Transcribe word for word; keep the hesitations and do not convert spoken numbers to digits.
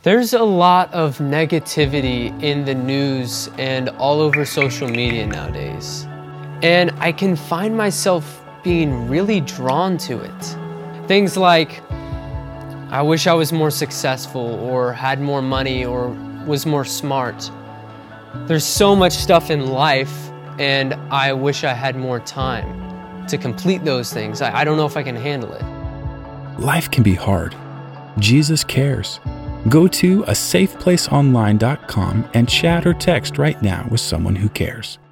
There's a lot of negativity in the news and all over social media nowadays. And I can find myself being really drawn to it. Things like, I wish I was more successful or had more money or was more smart. There's so much stuff in life and I wish I had more time to complete those things. I, I don't know if I can handle it. Life can be hard. Jesus cares. Go to a safe place online dot com and chat or text right now with someone who cares.